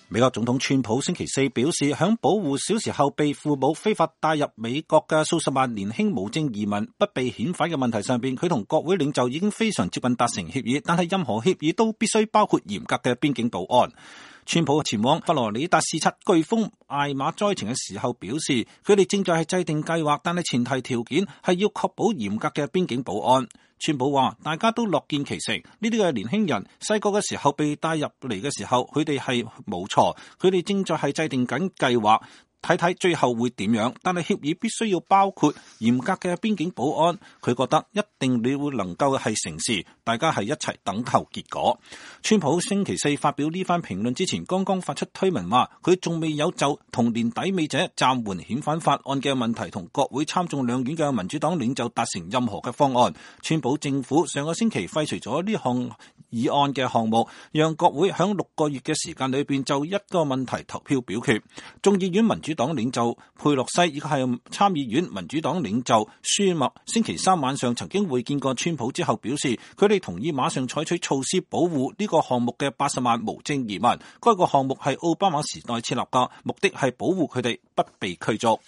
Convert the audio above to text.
美國總統川普星期四表示，響保護小時候被父母非法帶入美國嘅數十萬年輕無證移民不被遣返嘅問題上邊，佢同國會領袖已經非常接近達成協議，但係任何協議都必須包括嚴格嘅邊境保安。川普前往佛羅里達視察颶風艾瑪災情嘅時候表示，佢哋正在制定計劃，但係前提條件係要確保嚴格嘅邊境保安。川普話：大家都樂見其成，呢啲嘅年輕人細個嘅時候被帶入嚟嘅時候，佢哋係冇錯，佢哋正在係制定緊計劃。睇睇最後會點樣，但係協議必須要包括嚴格嘅邊境保安。佢覺得一定你會能夠係成事，大家係一齊等候結果。川普星期四發表呢番評論之前，剛剛發出推文話，佢仲未有就同年底尾者暫緩遣返法案嘅問題同國會參眾兩院嘅民主黨領袖達成任何嘅方案。川普政府上個星期廢除咗呢項議案嘅項目，讓國會響6個月嘅時間裏邊就一個問題投票表決。眾議院民主黨領袖佩洛西以及係參議院民主黨領袖舒默星期三晚上曾經會見過川普之後表示，佢哋同意馬上採取措施保護呢個項目嘅80萬無證移民。該個項目係奧巴馬時代設立嘅，目的係保護佢哋不被驅逐。